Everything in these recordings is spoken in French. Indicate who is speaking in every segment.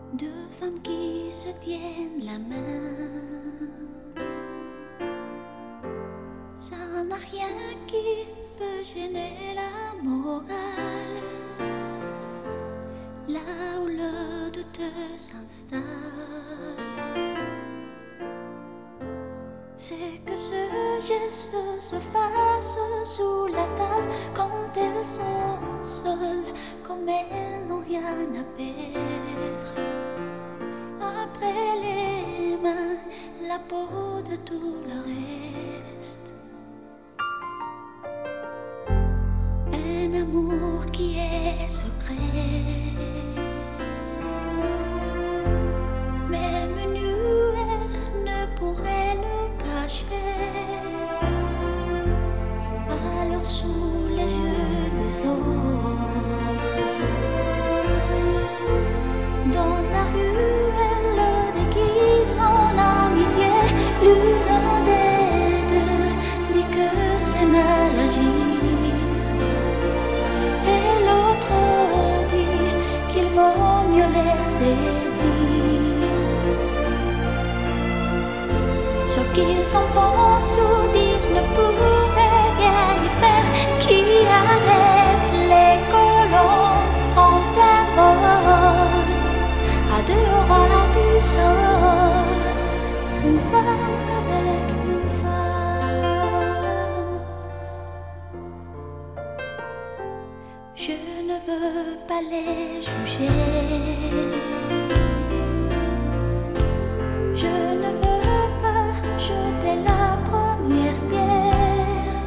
Speaker 1: Deux femmes qui se tiennent la main, ça n'a rien qui peut gêner la morale. Là où le doute s'installe, c'est que ce geste se fasse sous la table quand elles sont seules, comme elles n'ont rien à perdre. Après les mains, la peau de tout le reste. Un amour qui est secret, même nue, elle ne pourrait le cacher. Alors sous les yeux des autres, dans la rue, elle le déguise en amitié. L'une des deux dit que c'est mal agir, et l'autre dit qu'il vaut mieux laisser dire. Ce qu'ils en pensent ou disent ne pourrait rien y faire. Qui arrête les colons en plein vol, à deux ras du sol, une femme avec une femme. Je ne veux pas les juger, je ne veux pas jeter la première pierre.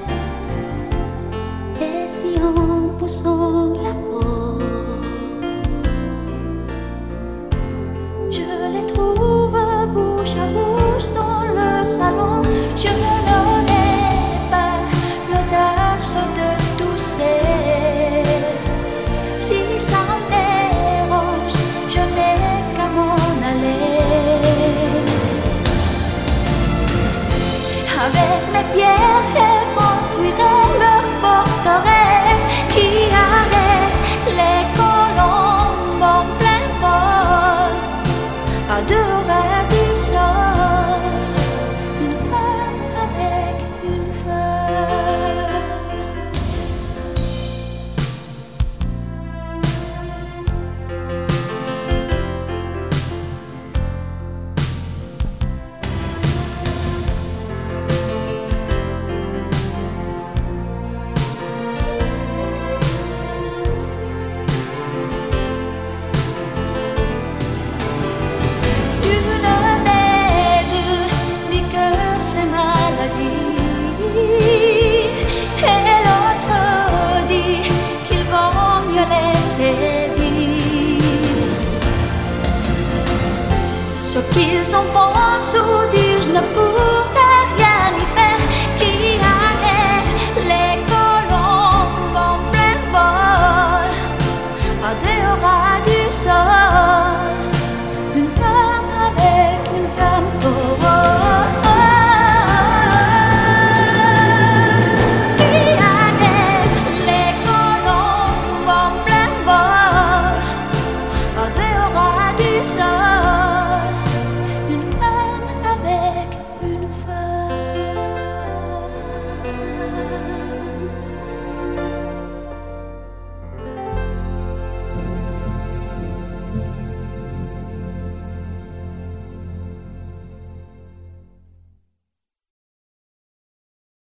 Speaker 1: Et si en poussant la porte, je les trouve bouche à bouche dans le salon, je n'aurai pas l'audace de tousser. Si ça me dérange, je n'ai qu'à m'en aller. Avec mes pierres, elles construiraient leur forteresse qui arrête les colombes en plein vol, à deux ras du sol, une femme avec une femme. Et l'autre dit qu'il vaut mieux laisser dire. Ce qu'ils en pensent ou disent ne pourrait